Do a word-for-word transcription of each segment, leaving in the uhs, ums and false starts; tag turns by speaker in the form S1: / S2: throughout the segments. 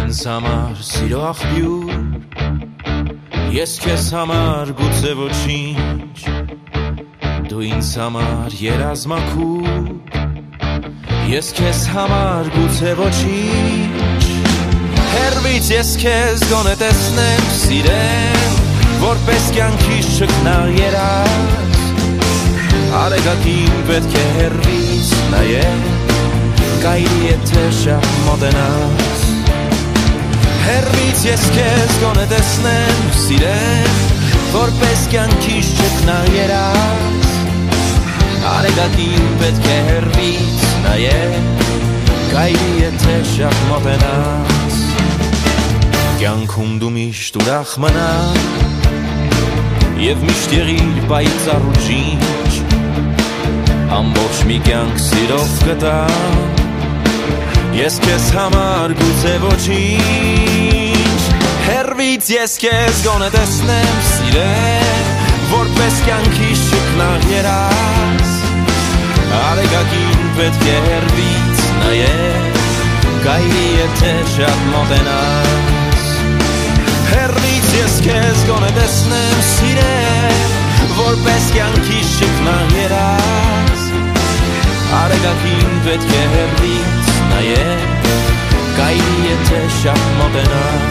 S1: ինձ համար սիրո աղբյուր, ես քեզ համար գուցե ոչինչ, դու ինձ համար երազմաքուր, ես քեզ համար գուցե ոչինչ, հեռվից ես քեզ գոնե տեսնեմ, սիրեմ, որպես կյանքիս չքնաղ երաս, արեգակին պետք է հեռվից նայել, կայրի եթե շատ մոտենաս, հեռվից ես քեզ գոնե տեսնեմ, սիրեմ, որպես կյանքիս չքնաղ երաս, արեգակին պետք է հեռվից նայել, կայրի եթե շատ մոտենաս, կյանքում դու միշտ ուրախ մնա, և միշտ եղիր պայծառ ու ջինջ, ամբողջ մի կյանք սիրով կտամ, ես քեզ համար գուցե ոչինչ, հեռվից ես քեզ գոնե տեսնեմ, սիրեմ, որպես կյանքիս չքնաղ երաս, արեգակին պետք է հեռվից նայել, կայրի եթե շատ մոտենաս, հեռվից ես քեզ գոնե տեսնեմ, սիրեմ, որպես կյանքիս չքնաղ երաս, արեգակին պետք է հեռվից նայել, կայրի եթե շատ մոտենաս,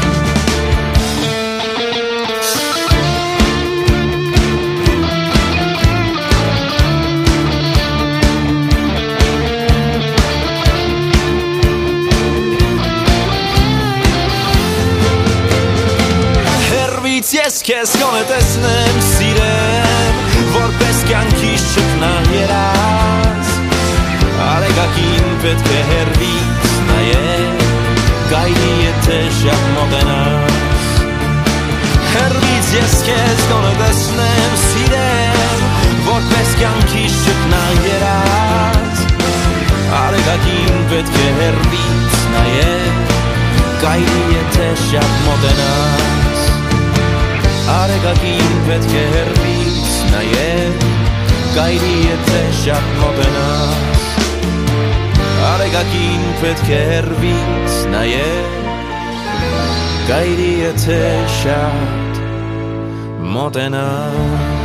S1: ես քեզ գոնե տեսնեմ, սիրեմ, որպես կյանքիս չքնաղ երաս, արեգակին պետք է հեռվից նայել, կայրի եթե շատ մոտենաս, հեռվից ես քեզ գոնե տեսնեմ, սիրեմ, որպես կյանքիս չքնաղ երաս, արեգակին պետք է հեռվից նայել, կայրի եթե շատ մոտենաս, արեգակին պետք է հեռվից նայել, կայրի եթե շատ մոտենաս, արեգակին պետք է հեռվից նայել, կայրի եթե շատ մոտենաս,